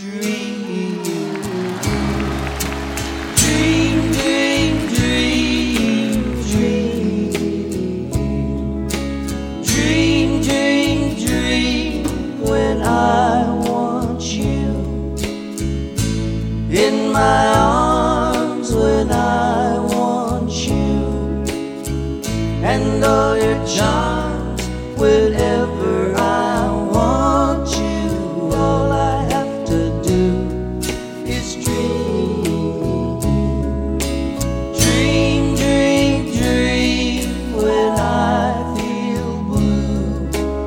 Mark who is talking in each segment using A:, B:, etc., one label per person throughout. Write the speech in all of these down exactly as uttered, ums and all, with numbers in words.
A: dream. Dream, dream, dream, dream. Dream, dream, dream when I want you in my arms, when I want you and all your charms. Whenever I want you, all I have to do is dream. Dream, dream, dream when I feel blue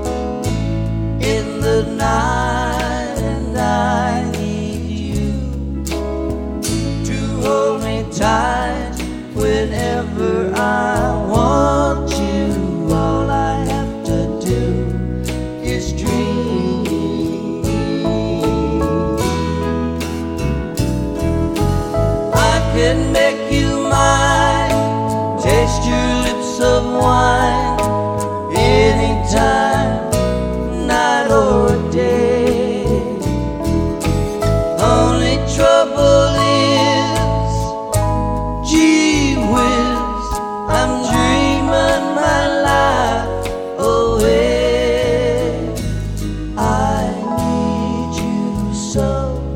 A: in the night and I need you to hold me tight whenever I want you. All I have to do is dream. I can make you mine, taste your lips of wine, anytime, night or day. Only trouble is, gee whiz, I'm dreaming my life away. I need you so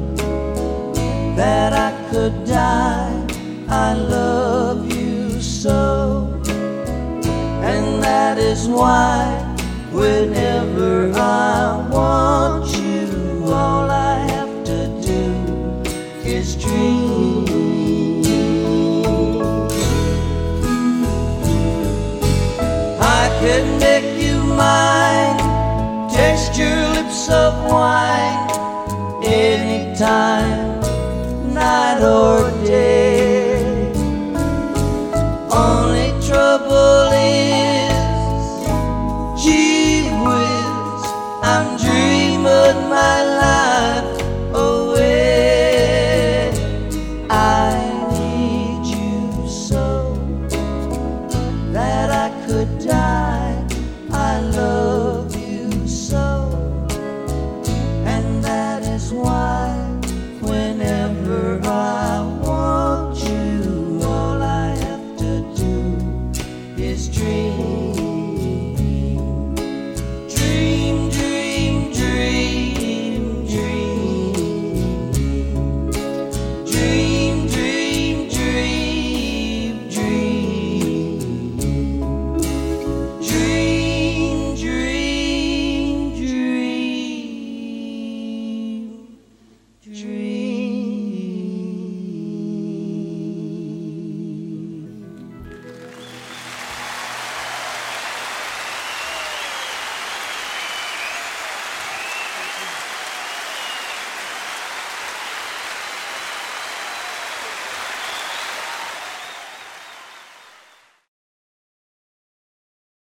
A: that I could die. I love you so, and that is why whenever I want you, all I have to do is dream. I could make you mine, taste your lips of wine, anytime, night or